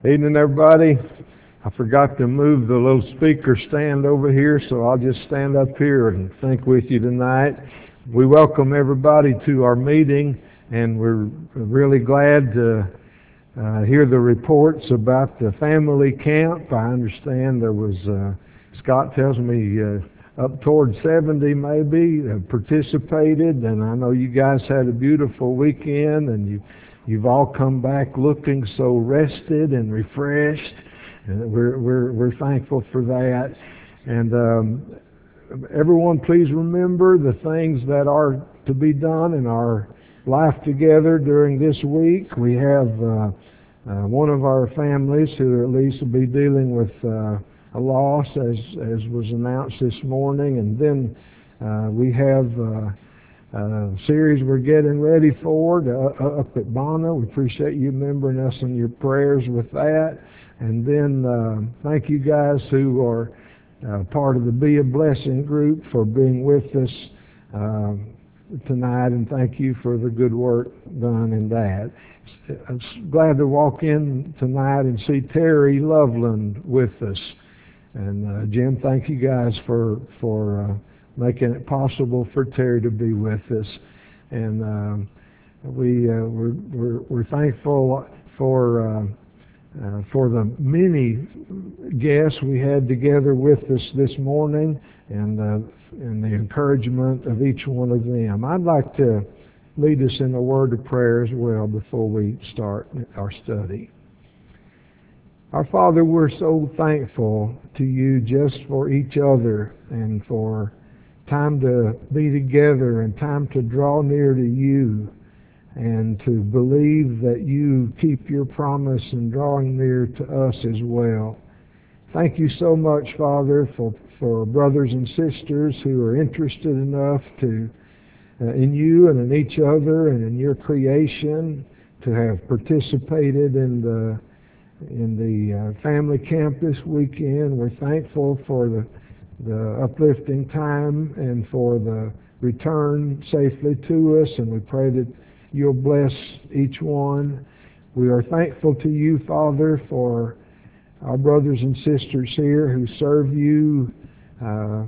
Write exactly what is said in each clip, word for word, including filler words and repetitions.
Evening, everybody. I forgot to move the little speaker stand over here, so I'll just stand up here and think with you tonight. We welcome everybody to our meeting, and we're really glad to uh, hear the reports about the family camp. I understand there was, uh, Scott tells me, uh, up toward seventy maybe uh, participated, and I know you guys had a beautiful weekend, and you You've all come back looking so rested and refreshed. And we're, we're, we're thankful for that. And um, everyone, please remember the things that are to be done in our life together during this week. We have uh, uh, one of our families who at least will be dealing with uh, a loss, as, as was announced this morning. And then uh, we have uh, Uh, series we're getting ready for uh, up at Bono. We appreciate you remembering us in your prayers with that. And then uh, thank you guys who are uh, part of the Be a Blessing group for being with us uh, tonight, and thank you for the good work done in that. I'm glad to walk in tonight and see Terry Loveland with us. And uh, Jim, thank you guys for for uh, making it possible for Terry to be with us. And um, we, uh, we're, we're, we're thankful for, uh, uh, for the many guests we had together with us this morning, and, uh, and the encouragement of each one of them. I'd like to lead us in a word of prayer as well before we start our study. Our Father, we're so thankful to you just for each other and for time to be together and time to draw near to you and to believe that you keep your promise and drawing near to us as well. Thank you so much, Father, for, for brothers and sisters who are interested enough to uh, in you and in each other and in your creation, to have participated in the in the uh, family camp this weekend. We're thankful for the the uplifting time and for the return safely to us, and we pray that you'll bless each one. We are thankful to you, Father, for our brothers and sisters here who serve you uh,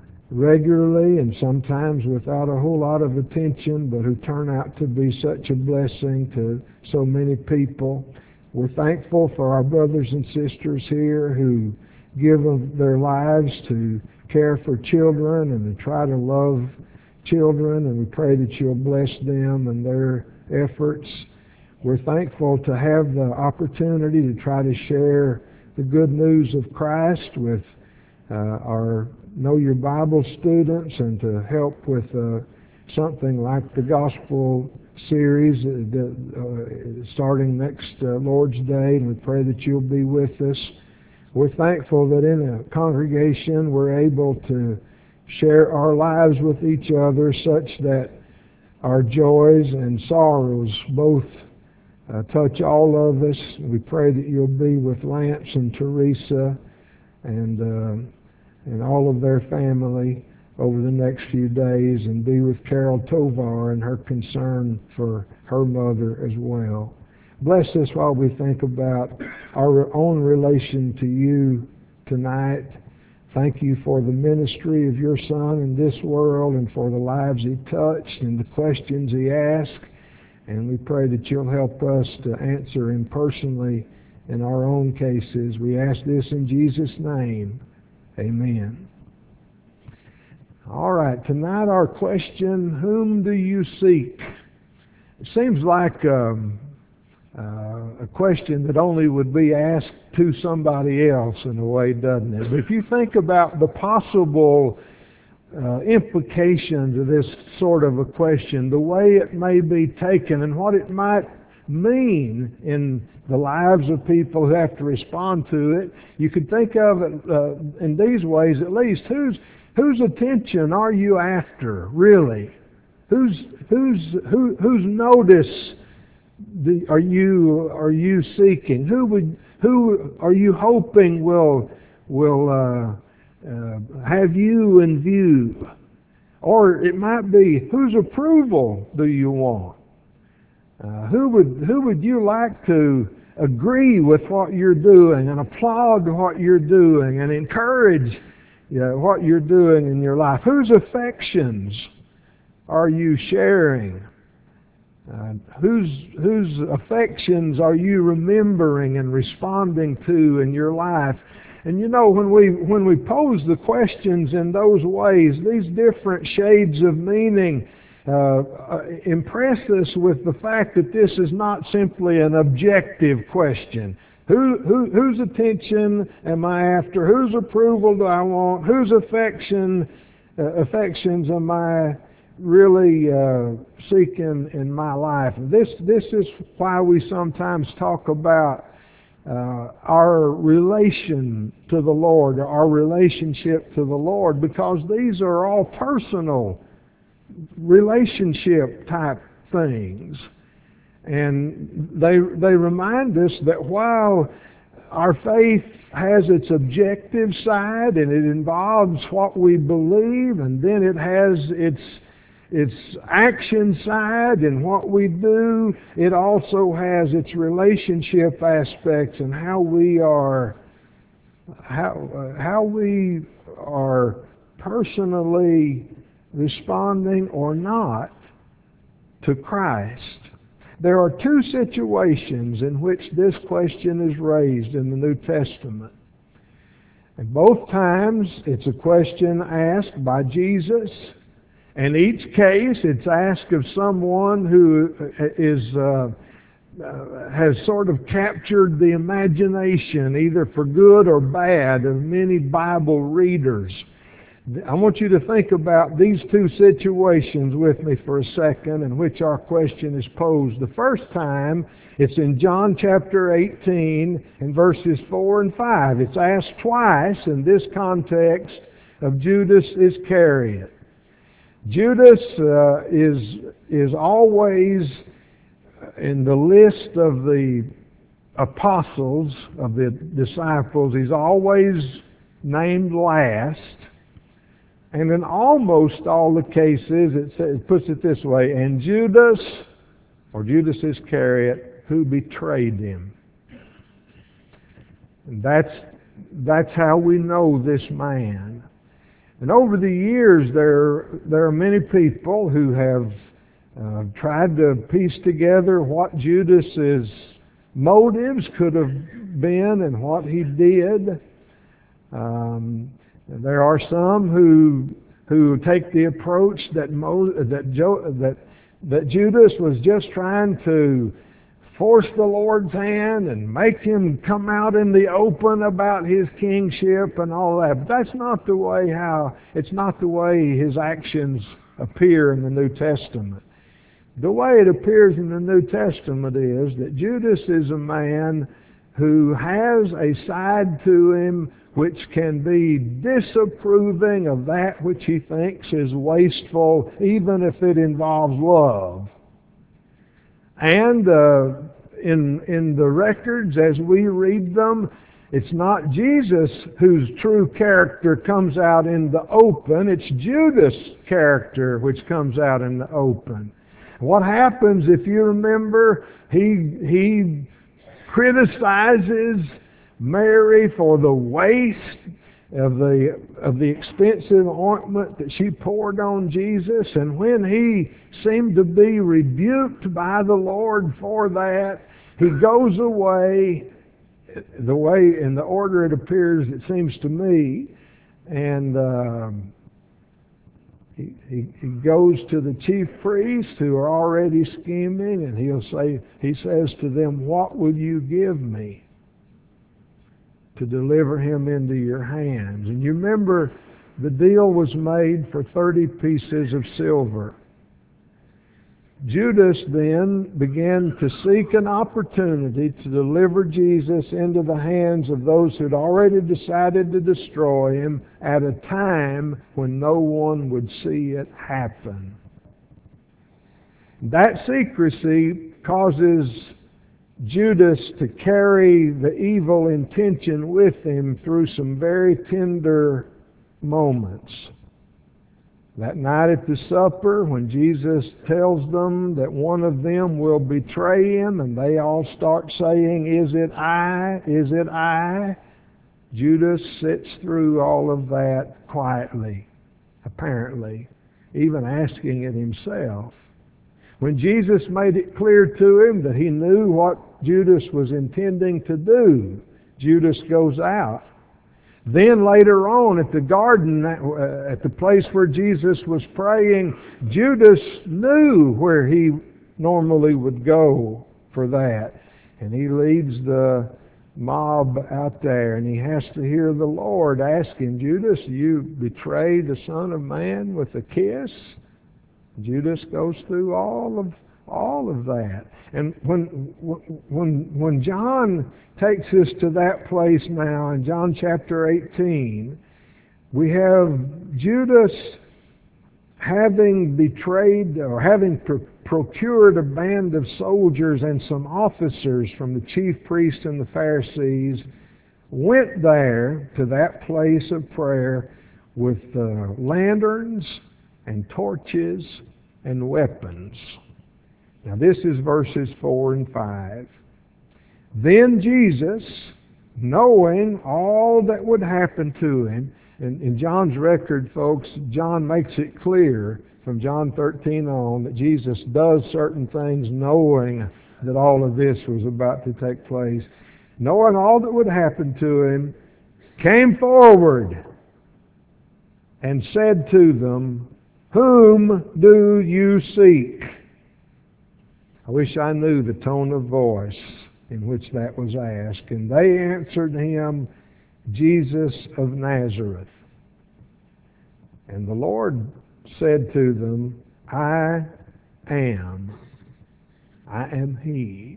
regularly and sometimes without a whole lot of attention, but who turn out to be such a blessing to so many people. We're thankful for our brothers and sisters here who give of their lives to care for children and to try to love children, and we pray that you'll bless them and their efforts. We're thankful to have the opportunity to try to share the good news of Christ with uh, our Know Your Bible students, and to help with uh, something like the Gospel series uh, uh, starting next uh, Lord's Day, and we pray that you'll be with us. We're thankful that in a congregation we're able to share our lives with each other such that our joys and sorrows both uh, touch all of us. We pray that you'll be with Lance and Teresa and, uh, and all of their family over the next few days, and be with Carol Tovar and her concern for her mother as well. Bless us while we think about our own relation to you tonight. Thank you for the ministry of your Son in this world, and for the lives he touched and the questions he asked. And we pray that you'll help us to answer him personally in our own cases. We ask this in Jesus' name. Amen. All right, tonight our question, whom do you seek? It seems like um, Uh, a question that only would be asked to somebody else in a way, doesn't it? But if you think about the possible uh, implications of this sort of a question, the way it may be taken and what it might mean in the lives of people who have to respond to it, you could think of it uh, in these ways at least. Whose whose attention are you after, really? Whose whose who, whose notice The, are you are you seeking? Who would who are you hoping will will uh, uh, have you in view? Or it might be, whose approval do you want? Uh, who would who would you like to agree with what you're doing and applaud what you're doing and encourage you know, what you're doing in your life? Whose affections are you sharing? Uh, whose, whose affections are you remembering and responding to in your life? And you know, when we when we pose the questions in those ways, these different shades of meaning uh, uh, impress us with the fact that this is not simply an objective question. Who, who, whose attention am I after? Whose approval do I want? Whose affection uh, affections am I really uh, seeking in my life? This this is why we sometimes talk about uh, our relation to the Lord, or our relationship to the Lord, because these are all personal relationship type things. And they they remind us that while our faith has its objective side and it involves what we believe, and then it has its its action side and what we do, it also has its relationship aspects and how we are how uh, how we are personally responding or not to Christ. There are two situations in which this question is raised in the New Testament. And both times it's a question asked by Jesus. In each case, it's asked of someone who is uh, uh, has sort of captured the imagination, either for good or bad, of many Bible readers. I want you to think about these two situations with me for a second in which our question is posed. The first time, it's in John chapter eighteen, in verses four and five. It's asked twice in this context of Judas Iscariot. Judas uh, is is always in the list of the apostles, of the disciples. He's always named last. And in almost all the cases, it, says, it puts it this way, and Judas, or Judas Iscariot, who betrayed him. And that's, that's how we know this man. And over the years, there, there are many people who have uh, tried to piece together what Judas's motives could have been and what he did. Um, There are some who who take the approach that Mo, that, jo, that that Judas was just trying to force the Lord's hand and make him come out in the open about his kingship and all that. But that's not the way how it's not the way his actions appear in the New Testament. The way it appears in the New Testament is that Judas is a man who has a side to him which can be disapproving of that which he thinks is wasteful, even if it involves love. And uh, in in the records, as we read them, it's not Jesus whose true character comes out in the open, it's Judas' character which comes out in the open. What happens, if you remember, he he criticizes Mary for the waste of the of the expensive ointment that she poured on Jesus, and when he seemed to be rebuked by the Lord for that, he goes away, the way in the order it appears, it seems to me, and um, he, he he goes to the chief priests who are already scheming, and he'll say he says to them, "What will you give me to deliver him into your hands?" And you remember the deal was made for thirty pieces of silver. Judas then began to seek an opportunity to deliver Jesus into the hands of those who'd already decided to destroy him at a time when no one would see it happen. That secrecy causes Judas to carry the evil intention with him through some very tender moments. That night at the supper, when Jesus tells them that one of them will betray him, and they all start saying, "Is it I? Is it I?" Judas sits through all of that quietly, apparently, even asking it himself. When Jesus made it clear to him that he knew what Judas was intending to do, Judas goes out. Then later on at the garden, uh, at the place where Jesus was praying, Judas knew where he normally would go for that. And he leads the mob out there, and he has to hear the Lord ask him, "Judas, you betray the Son of Man with a kiss?" Judas goes through all of all of that. And when when when John takes us to that place now in John chapter eighteen, we have Judas having betrayed or having pro- procured a band of soldiers and some officers from the chief priests and the Pharisees, went there to that place of prayer with uh, lanterns and torches and weapons. Now this is verses four and five. Then Jesus, knowing all that would happen to him, and in John's record, folks, John makes it clear from John thirteen on that Jesus does certain things knowing that all of this was about to take place. Knowing all that would happen to him, came forward and said to them, "Whom do you seek?" I wish I knew the tone of voice in which that was asked. And they answered him, "Jesus of Nazareth." And the Lord said to them, "I am. I am He."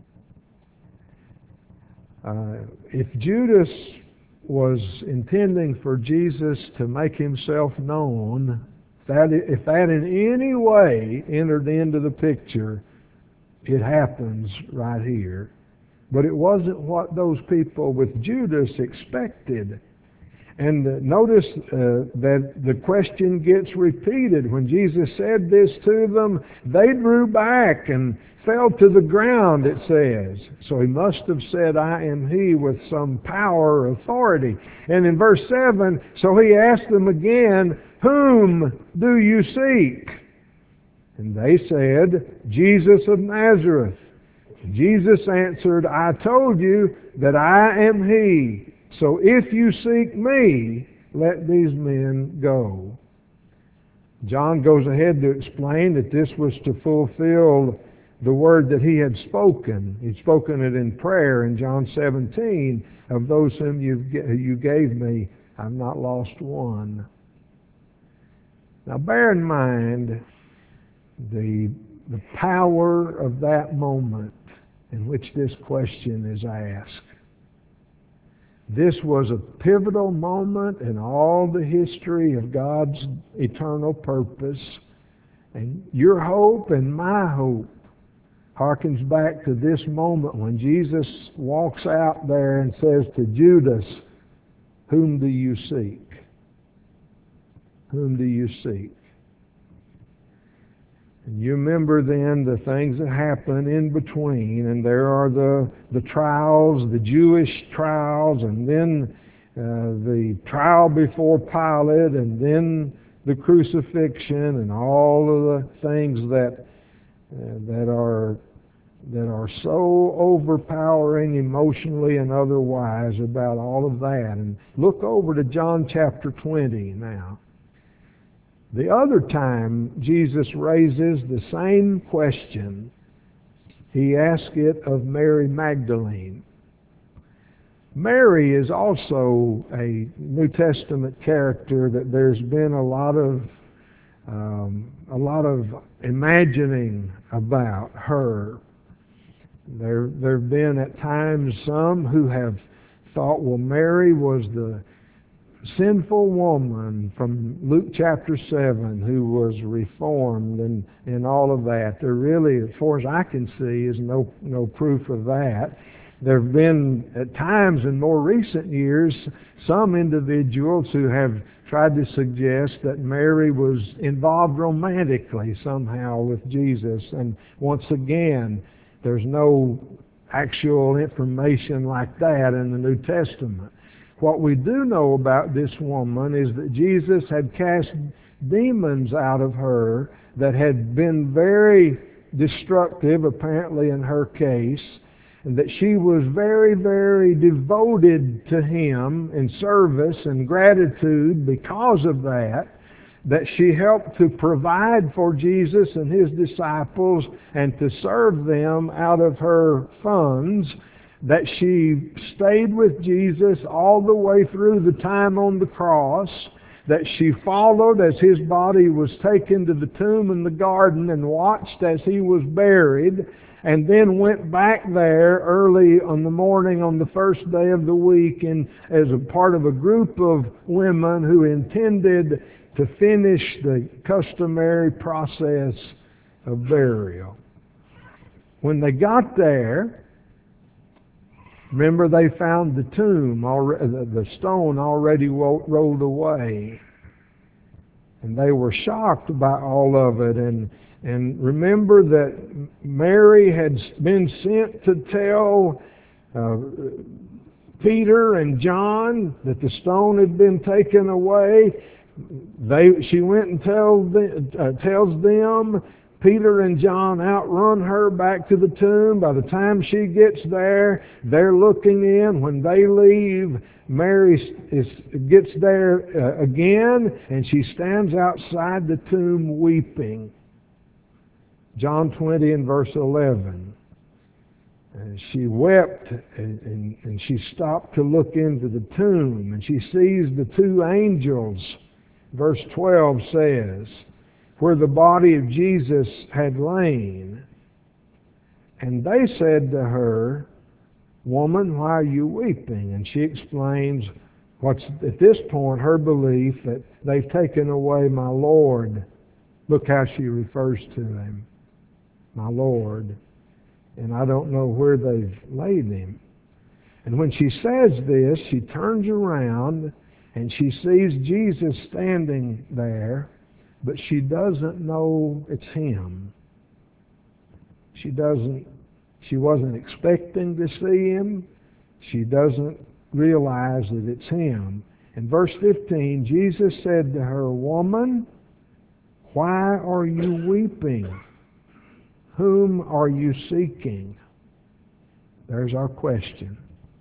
Uh, if Judas was intending for Jesus to make himself known, that if that in any way entered into the picture, it happens right here. But it wasn't what those people with Judas expected. And uh, notice uh, that the question gets repeated. When Jesus said this to them, they drew back and fell to the ground, it says. So he must have said, "I am He," with some power or authority. And in verse seven, so he asked them again, "Whom do you seek?" And they said, "Jesus of Nazareth." Jesus answered, "I told you that I am He. So if you seek me, let these men go." John goes ahead to explain that this was to fulfill the word that he had spoken. He'd spoken it in prayer in John seventeen, "Of those whom you've, you gave me, I've not lost one." Now bear in mind the, the power of that moment in which this question is asked. This was a pivotal moment in all the history of God's eternal purpose. And your hope and my hope harkens back to this moment when Jesus walks out there and says to Judas, "Whom do you seek? Whom do you seek?" And you remember then the things that happen in between, and there are the, the trials, the Jewish trials, and then uh, the trial before Pilate, and then the crucifixion, and all of the things that uh, that are that are so overpowering emotionally and otherwise about all of that. And look over to John chapter twenty now. The other time Jesus raises the same question, he asks it of Mary Magdalene. Mary is also a New Testament character that there's been a lot of um, a lot of imagining about her. There there have been at times some who have thought, well, Mary was the sinful woman from Luke chapter seven who was reformed and, and all of that. There really, as far as I can see, is no no proof of that. There have been, at times in more recent years, some individuals who have tried to suggest that Mary was involved romantically somehow with Jesus. And once again, there's no actual information like that in the New Testament. What we do know about this woman is that Jesus had cast demons out of her that had been very destructive, apparently in her case, and that she was very, very devoted to Him in service and gratitude because of that, that she helped to provide for Jesus and His disciples and to serve them out of her funds, that she stayed with Jesus all the way through the time on the cross, that she followed as His body was taken to the tomb in the garden and watched as He was buried, and then went back there early on the morning on the first day of the week and as a part of a group of women who intended to finish the customary process of burial. When they got there, remember, they found the tomb, already, the stone already rolled away. And they were shocked by all of it. And, and remember that Mary had been sent to tell uh, Peter and John that the stone had been taken away. They, she went and tell them, uh, tells them. Peter and John outrun her back to the tomb. By the time she gets there, they're looking in. When they leave, Mary is, gets there uh, again, and she stands outside the tomb weeping. John twenty and verse eleven. And she wept, and, and, and she stopped to look into the tomb, and she sees the two angels. Verse twelve says, where the body of Jesus had lain. And they said to her, woman, why are you weeping? And she explains what's at this point her belief that they've taken away my Lord. Look how she refers to Him, my Lord. And I don't know where they've laid Him. And when she says this, she turns around and she sees Jesus standing there, but she doesn't know it's Him. She doesn't, she wasn't expecting to see Him. She doesn't realize that it's Him. In verse fifteen, Jesus said to her, woman, why are you weeping? Whom are you seeking? There's our question.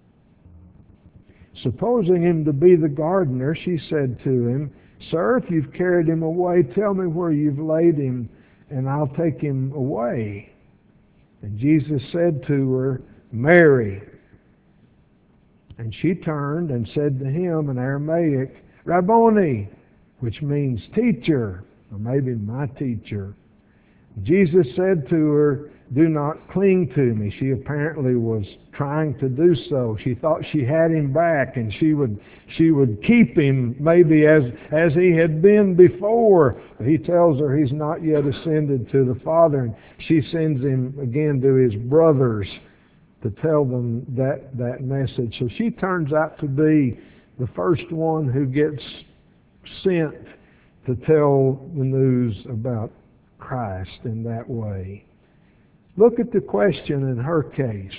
Supposing Him to be the gardener, she said to Him, sir, if you've carried Him away, tell me where you've laid Him, and I'll take Him away. And Jesus said to her, Mary. And she turned and said to Him in Aramaic, Rabboni, which means teacher, or maybe my teacher. Jesus said to her, do not cling to me. She apparently was trying to do so. She thought she had Him back, and she would she would keep Him maybe as, as He had been before. He tells her He's not yet ascended to the Father, and she sends Him again to His brothers to tell them that, that message. So she turns out to be the first one who gets sent to tell the news about Christ in that way. Look at the question in her case.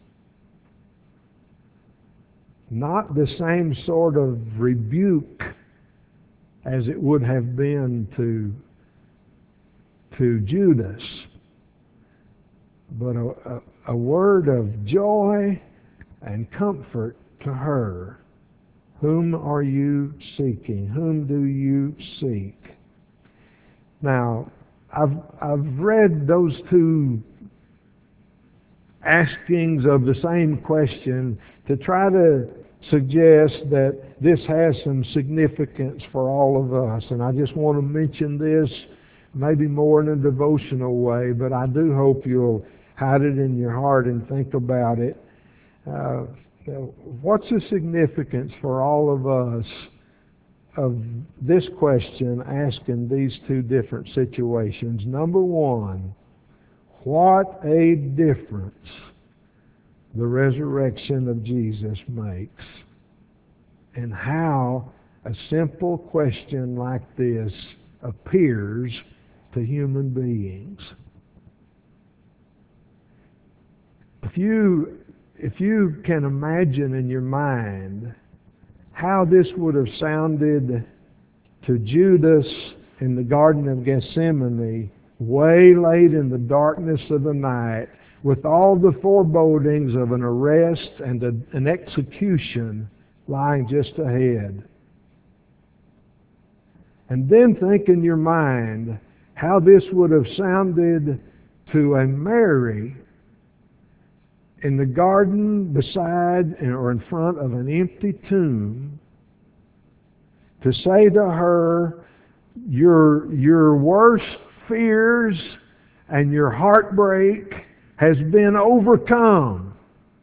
Not the same sort of rebuke as it would have been to, to Judas, but a, a, a word of joy and comfort to her. Whom are you seeking? Whom do you seek? Now, I've, I've read those two askings of the same question to try to suggest that this has some significance for all of us. And I just want to mention this maybe more in a devotional way, but I do hope you'll hide it in your heart and think about it. Uh, what's the significance for all of us of this question asked in these two different situations? Number one, what a difference the resurrection of Jesus makes, and how a simple question like this appears to human beings. If you, if you can imagine in your mind how this would have sounded to Judas in the Garden of Gethsemane, way late in the darkness of the night, with all the forebodings of an arrest and a, an execution lying just ahead. And then think in your mind how this would have sounded to a Mary in the garden beside or in front of an empty tomb, to say to her, your, your worst fears and your heartbreak has been overcome.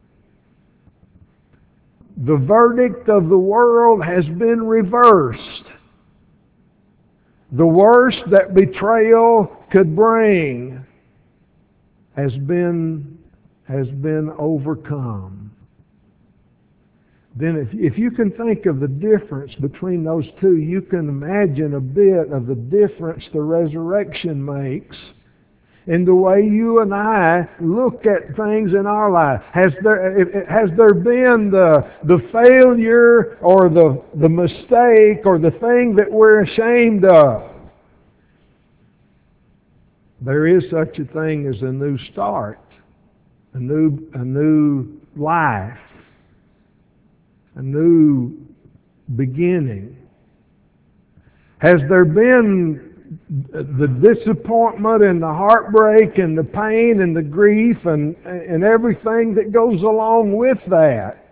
The verdict of the world has been reversed. The worst that betrayal could bring has been, has been overcome. Then if, if you can think of the difference between those two, you can imagine a bit of the difference the resurrection makes in the way you and I look at things in our life. Has there, has there been the, the failure or the, the mistake or the thing that we're ashamed of? There is such a thing as a new start, a new, a new life, a new beginning. Has there been the disappointment and the heartbreak and the pain and the grief and, and everything that goes along with that?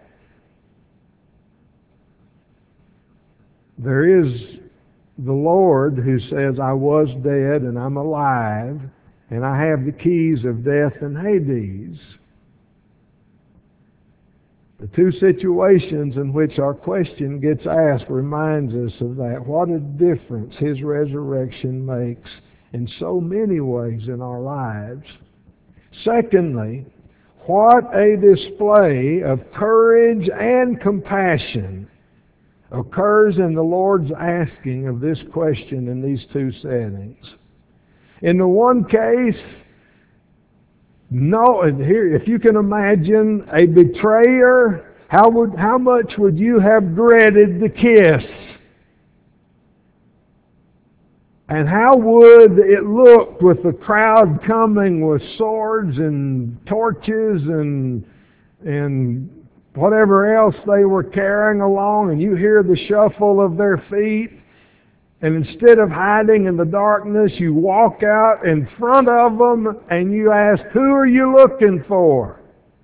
There is the Lord who says, I was dead and I'm alive, and I have the keys of death and Hades. The two situations in which our question gets asked reminds us of that. What a difference His resurrection makes in so many ways in our lives. Secondly, what a display of courage and compassion occurs in the Lord's asking of this question in these two settings. In the one case, no, here, if you can imagine a betrayer, how would, how much would you have dreaded the kiss? And how would it look with the crowd coming with swords and torches and and whatever else they were carrying along, and you hear the shuffle of their feet, and instead of hiding in the darkness, you walk out in front of them and you ask, who are you looking for?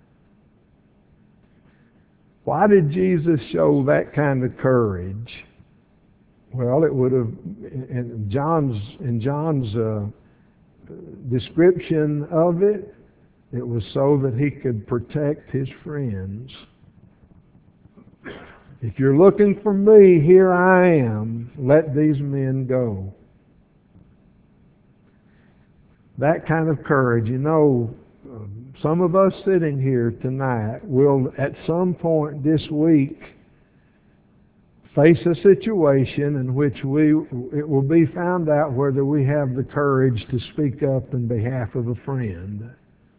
Why did Jesus show that kind of courage? Well, it would have, in John's, in John's uh, description of it, it was so that he could protect his friends. If you're looking for me, here I am. Let these men go. That kind of courage. You know, some of us sitting here tonight will at some point this week face a situation in which we it will be found out whether we have the courage to speak up in behalf of a friend.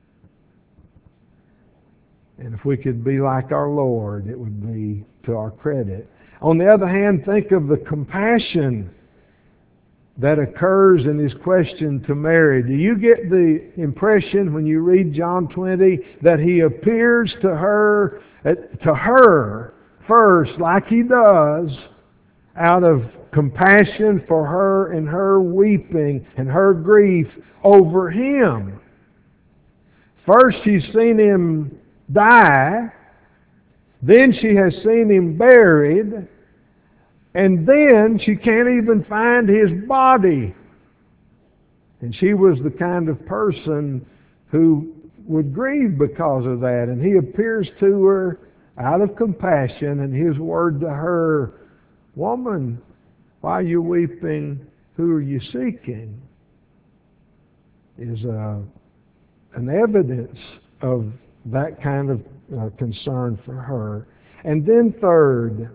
And if we could be like our Lord, it would be to our credit. On the other hand, think of the compassion that occurs in his question to Mary. Do you get the impression when you read John twenty that he appears to her, to her first, like he does, out of compassion for her and her weeping and her grief over him? First, she's seen him die, then she has seen him buried, and then she can't even find his body. And she was the kind of person who would grieve because of that. And he appears to her out of compassion, and his word to her, woman, why are you weeping? Who are you seeking? Is uh, an evidence of that kind of uh, concern for her. And then third,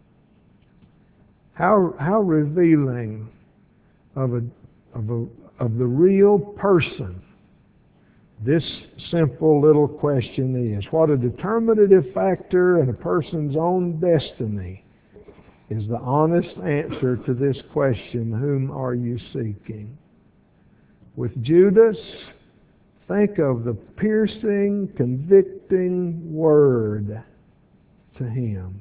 how how revealing of a of a of the real person this simple little question is. What a determinative factor in a person's own destiny is the honest answer to this question, whom are you seeking? With Judas, think of the piercing, convicting word to him.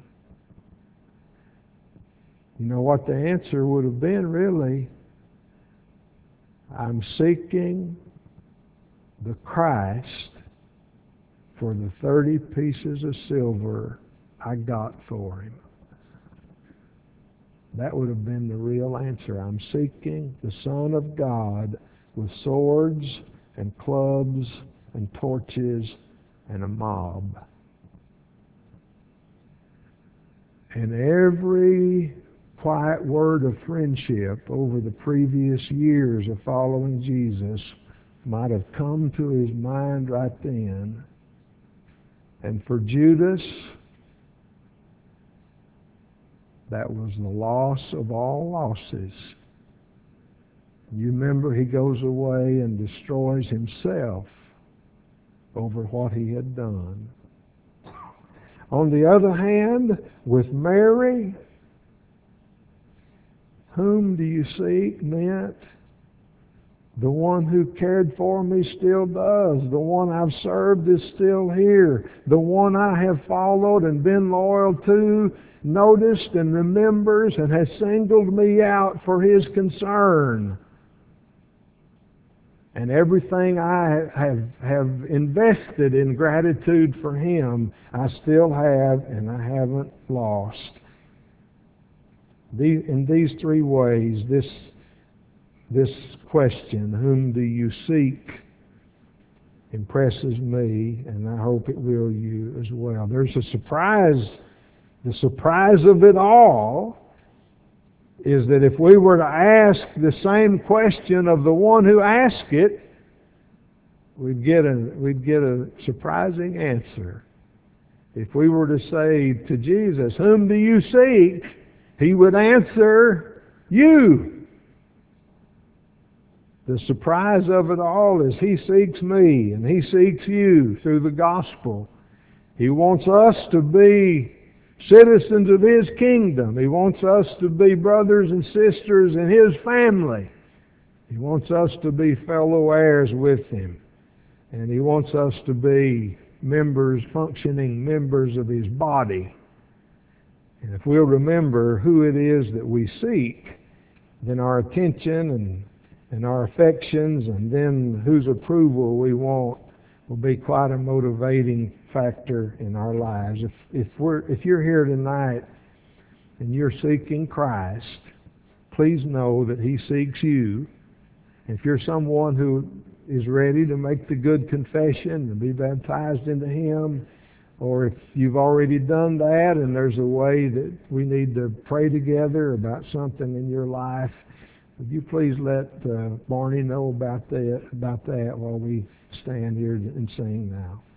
You know what the answer would have been, really? I'm seeking the Christ for the thirty pieces of silver I got for him. That would have been the real answer. I'm seeking the Son of God with swords and clubs and torches and a mob. And every quiet word of friendship over the previous years of following Jesus might have come to his mind right then. And for Judas, that was the loss of all losses. You remember, he goes away and destroys himself over what he had done. On the other hand, with Mary, whom do you seek meant the one who cared for me still does. The one I've served is still here. The one I have followed and been loyal to noticed and remembers and has singled me out for his concern. And everything I have, have invested in gratitude for him, I still have and I haven't lost. The, in these three ways, this This question, whom do you seek, impresses me, and I hope it will you as well. There's a surprise. The surprise of it all is that if we were to ask the same question of the one who asked it, we'd get a, we'd get a surprising answer. If we were to say to Jesus, whom do you seek? He would answer, you. The surprise of it all is he seeks me and he seeks you through the gospel. He wants us to be citizens of his kingdom. He wants us to be brothers and sisters in his family. He wants us to be fellow heirs with him. And he wants us to be members, functioning members of his body. And if we'll remember who it is that we seek, then our attention and and our affections, and then whose approval we want, will be quite a motivating factor in our lives. If if we're if you're here tonight and you're seeking Christ, please know that he seeks you. If you're someone who is ready to make the good confession and be baptized into him, or if you've already done that and there's a way that we need to pray together about something in your life, would you please let uh, Barney know about that, about that while we stand here and sing now?